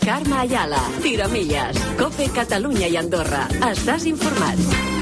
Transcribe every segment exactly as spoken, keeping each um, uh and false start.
Carme Ayala, Tiramillas, COPE Catalunya i Andorra. Estàs informat.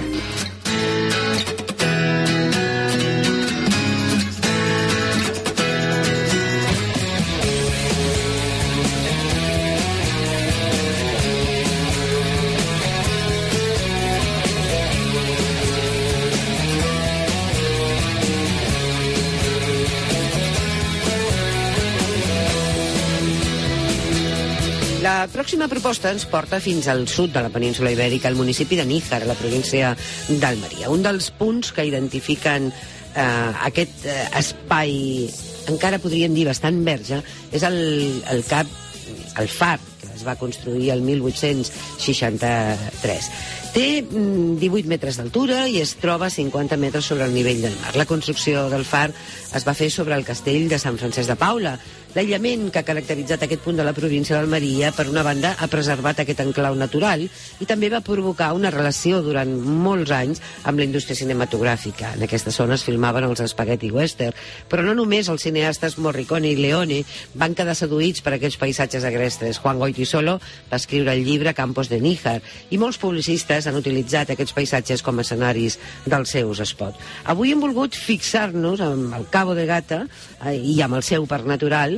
La pròxima proposta ens porta fins al sud de la península Ibèrica, al municipi de Níjar, a la província d'Almeria. Un dels punts que identifiquen eh, aquest eh, espai, encara podríem dir bastant verge, és el, el cap, el far, que es va construir el mil vuit-cents seixanta-tres. Té divuit metres d'altura i es troba a cinquanta metres sobre el nivell del mar. La construcció del far es va fer sobre el castell de Sant Francesc de Paula. L'aïllament que ha caracteritzat aquest punt de la província d'Almeria, per una banda, ha preservat aquest enclau natural i també va provocar una relació durant molts anys amb la indústria cinematogràfica. En aquesta zona es filmaven els spaghetti western, però no només els cineastes Morricone i Leone van quedar seduïts per aquests paisatges agrestres. Juan Goytisolo va escriure el llibre Campos de Níjar i molts publicistes han utilitzat aquests paisatges com a escenaris dels seus spots. Avui hem volgut fixar-nos amb el Cabo de Gata eh, i amb el seu parc natural,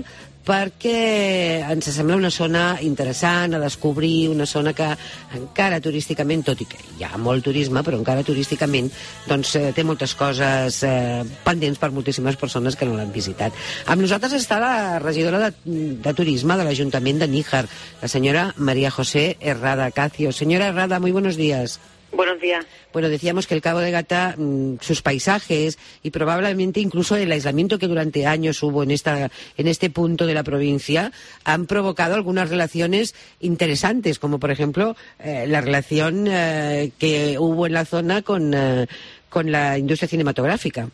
perquè ens sembla una zona interessant a descobrir, una zona que encara turísticament, tot i que hi ha molt turisme, però encara turísticament doncs, té moltes coses eh, pendents per moltíssimes persones que no l'han visitat. Amb nosaltres està la regidora de, de Turisme de l'Ajuntament de Níjar, la senyora María José Herrada Cacio. Señora Herrada, muy buenos días. Buenos días. Bueno, decíamos que el Cabo de Gata, mmm, sus paisajes y probablemente incluso el aislamiento que durante años hubo en esta en este punto de la provincia han provocado algunas relaciones interesantes, como por ejemplo eh, la relación eh, que hubo en la zona con, eh, con la industria cinematográfica.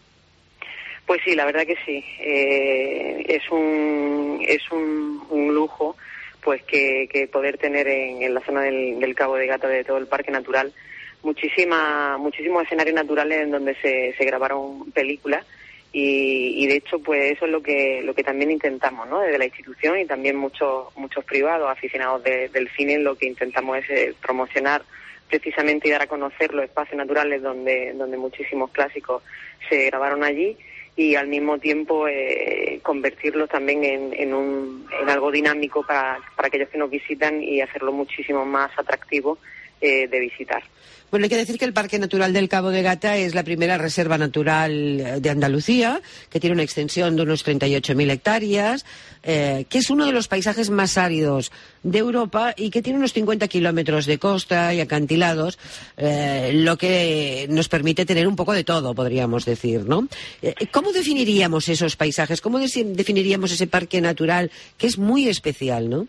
Pues sí, la verdad que sí. Eh, es un es un, un lujo pues que, que poder tener en, en la zona del, del Cabo de Gata, de todo el parque natural, muchísima, muchísimos escenarios naturales en donde se, se grabaron películas y, y de hecho pues eso es lo que lo que también intentamos, ¿no? Desde la institución y también muchos muchos privados aficionados de, del cine, lo que intentamos es eh, promocionar precisamente y dar a conocer los espacios naturales donde donde muchísimos clásicos se grabaron allí y al mismo tiempo eh, convertirlos también en, en, un, en algo dinámico para, para aquellos que nos visitan y hacerlo muchísimo más atractivo eh, de visitar. Bueno, hay que decir que el Parque Natural del Cabo de Gata es la primera reserva natural de Andalucía, que tiene una extensión de unos treinta y ocho mil hectáreas, eh, que es uno de los paisajes más áridos de Europa y que tiene unos cincuenta kilómetros de costa y acantilados, eh, lo que nos permite tener un poco de todo, podríamos decir, ¿no? Eh, ¿Cómo definiríamos esos paisajes? ¿Cómo definiríamos ese parque natural que es muy especial, ¿no?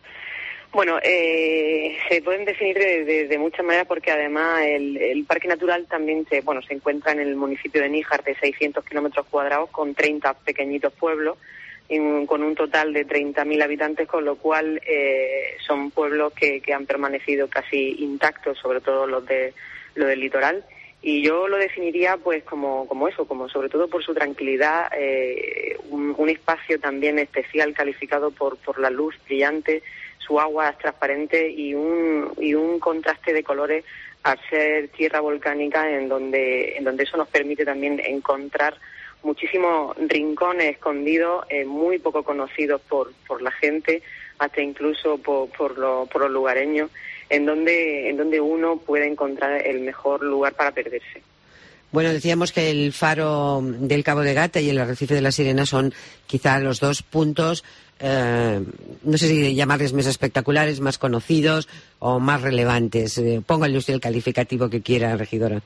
Bueno, eh, se pueden definir de, de, de muchas maneras porque además el, el parque natural también se, bueno, se encuentra en el municipio de Níjar de seiscientos kilómetros cuadrados con treinta pequeñitos pueblos en, con un total de treinta mil habitantes, con lo cual eh, son pueblos que, que han permanecido casi intactos, sobre todo los de los del litoral. Y yo lo definiría pues como, como eso, como sobre todo por su tranquilidad, eh, un, un espacio también especial calificado por, por la luz brillante, su agua es transparente y un y un contraste de colores al ser tierra volcánica en donde en donde eso nos permite también encontrar muchísimos rincones escondidos eh, muy poco conocidos por por la gente, hasta incluso por por, lo, por los lugareños, en donde en donde uno puede encontrar el mejor lugar para perderse. Bueno, decíamos que el faro del Cabo de Gata y el arrecife de la Sirena son quizá los dos puntos, eh, no sé si llamarles más espectaculares, más conocidos o más relevantes. Eh, póngale usted el calificativo que quiera, regidora.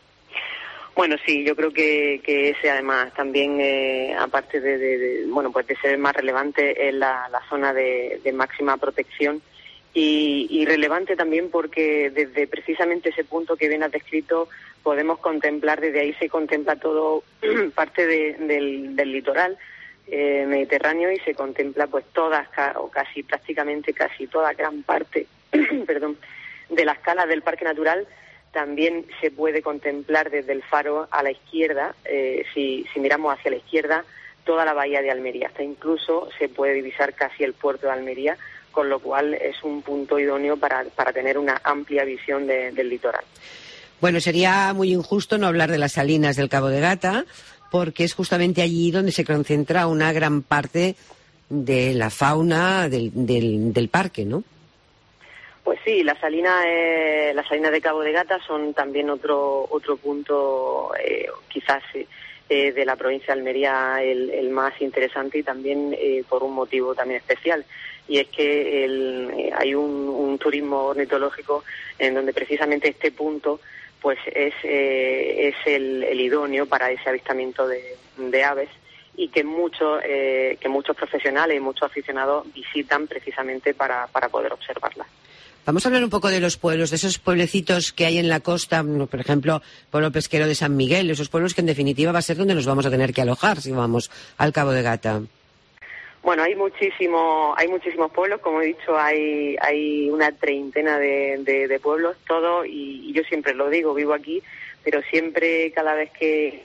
Bueno, sí, yo creo que, que ese además también, eh, aparte de, de, de, bueno, pues de ser más relevante, es la, la zona de, de máxima protección. Y, y relevante también porque desde precisamente ese punto que bien has descrito podemos contemplar, desde ahí se contempla todo parte de, del, del litoral eh, mediterráneo y se contempla pues todas o casi prácticamente casi toda gran parte perdón de las calas del parque natural. También se puede contemplar desde el faro a la izquierda, eh, si, si miramos hacia la izquierda, toda la bahía de Almería, hasta incluso se puede divisar casi el puerto de Almería, con lo cual es un punto idóneo para, para tener una amplia visión de, del litoral. Bueno, sería muy injusto no hablar de las salinas del Cabo de Gata, porque es justamente allí donde se concentra una gran parte de la fauna del, del, del parque, ¿no? Pues sí, las salinas eh, las salinas de Cabo de Gata son también otro otro punto, eh, quizás eh, de la provincia de Almería el, el más interesante, y también eh, por un motivo también especial, y es que el, eh, hay un, un turismo ornitológico en donde precisamente este punto pues es eh, es el, el idóneo para ese avistamiento de, de aves, y que muchos eh, que muchos profesionales y muchos aficionados visitan precisamente para, para poder observarlas. Vamos a hablar un poco de los pueblos, de esos pueblecitos que hay en la costa, por ejemplo, pueblo pesquero de San Miguel, esos pueblos que en definitiva va a ser donde nos vamos a tener que alojar si vamos al Cabo de Gata. Bueno, hay muchísimo, hay muchísimos pueblos, como he dicho, hay hay una treintena de, de, de pueblos, todos, y, y yo siempre lo digo, vivo aquí, pero siempre, cada vez que,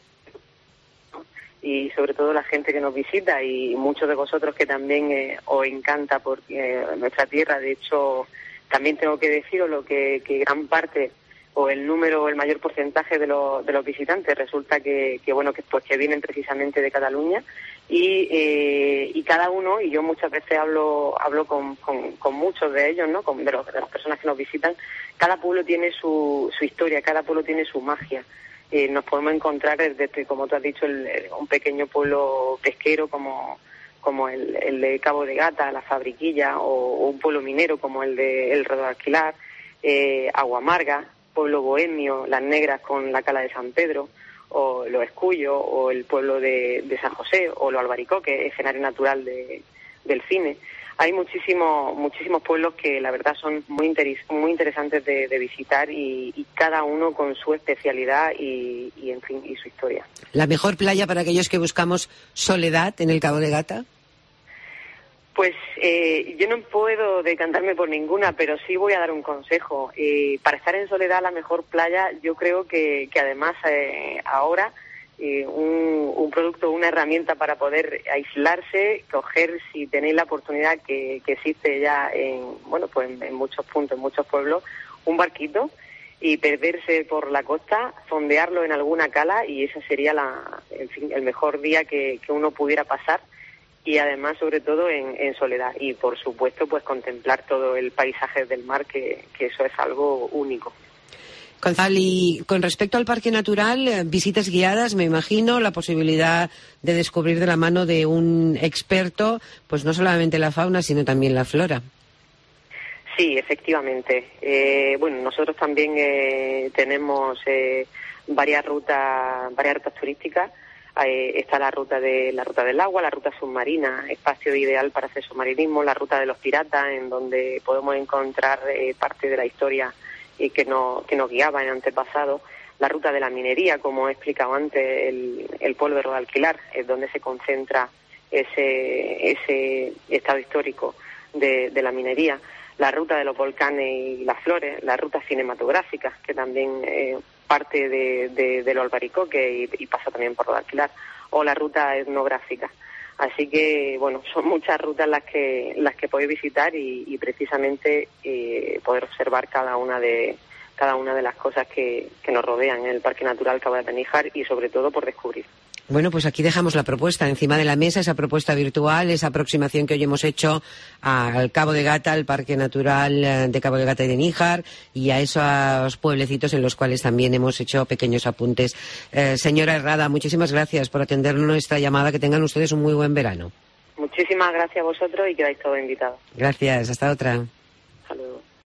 y sobre todo la gente que nos visita, y muchos de vosotros que también eh, os encanta porque eh, nuestra tierra, de hecho, también tengo que deciros lo que, que gran parte o el número o el mayor porcentaje de, lo, de los visitantes resulta que, que bueno que pues que vienen precisamente de Cataluña, y eh, y cada uno, y yo muchas veces hablo hablo con, con, con muchos de ellos, no con de, los, de las personas que nos visitan, cada pueblo tiene su, su historia, cada pueblo tiene su magia. Eh, nos podemos encontrar desde, como tú has dicho, el, el, un pequeño pueblo pesquero como como el, el de Cabo de Gata, La Fabriquilla, o, o un pueblo minero como el de El Rodalquilar, eh, Agua Amarga, pueblo bohemio, Las Negras con la Cala de San Pedro, o Los Escullos, o el pueblo de, de San José, o Lo Albaricoque, escenario natural de, del cine. Hay muchísimos muchísimos pueblos que la verdad son muy interes, muy interesantes de, de visitar, y, y cada uno con su especialidad y, y en fin y su historia. ¿La mejor playa para aquellos que buscamos soledad en el Cabo de Gata? Pues eh, yo no puedo decantarme por ninguna, pero sí voy a dar un consejo. Eh, para estar en soledad, la mejor playa, yo creo que, que además eh, ahora eh, un, un producto, una herramienta para poder aislarse, coger, si tenéis la oportunidad, que, que existe ya en bueno pues en, en muchos puntos, en muchos pueblos, un barquito, y perderse por la costa, fondearlo en alguna cala, y ese sería la, en fin, el mejor día que, que uno pudiera pasar. Y además, sobre todo, en, en soledad. Y, por supuesto, pues contemplar todo el paisaje del mar, que, que eso es algo único. Gonzalo, y con respecto al Parque Natural, visitas guiadas, me imagino, la posibilidad de descubrir de la mano de un experto, pues no solamente la fauna, sino también la flora. Sí, efectivamente. Eh, bueno, nosotros también eh, tenemos eh, varias rutas, varias rutas turísticas. Eh, está la ruta de la ruta del agua, la ruta submarina, espacio ideal para hacer submarinismo, la ruta de los piratas, en donde podemos encontrar eh, parte de la historia eh, que nos que nos guiaba en antepasado, la ruta de la minería, como he explicado antes, el, el pueblo de Rodalquilar, es donde se concentra ese ese estado histórico de, de la minería, la ruta de los volcanes y las flores, las rutas cinematográficas, que también eh, parte de, de, de Lo Albaricoque y, y pasa también por Rodalquilar, o la ruta etnográfica. Así que, bueno, son muchas rutas las que las que podéis visitar, y, y precisamente eh, poder observar cada una de cada una de las cosas que, que nos rodean en el Parque Natural Cabo de Peníjar, y sobre todo por descubrir. Bueno, pues aquí dejamos la propuesta encima de la mesa, esa propuesta virtual, esa aproximación que hoy hemos hecho al Cabo de Gata, al Parque Natural de Cabo de Gata y de Níjar, y a esos pueblecitos en los cuales también hemos hecho pequeños apuntes. Eh, señora Herrada, muchísimas gracias por atender nuestra llamada. Que tengan ustedes un muy buen verano. Muchísimas gracias a vosotros, y quedáis todos invitados. Gracias, hasta otra. Hasta luego.